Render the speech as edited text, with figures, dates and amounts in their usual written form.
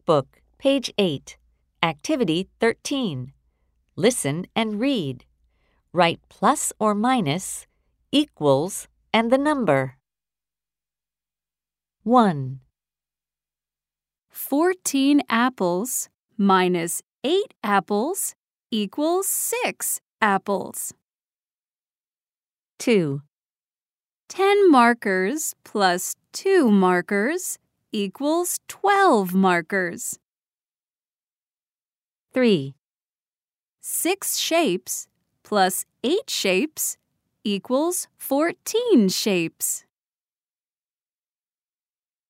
Workbook, page 8. Activity 13. Listen and read. Write plus or minus, equals, and the number. 1, 14 apples minus 8 apples equals 6 apples. 2, 10 markers plus 2 markers equals 12 markers. 3, 6 shapes plus 8 shapes equals 14 shapes.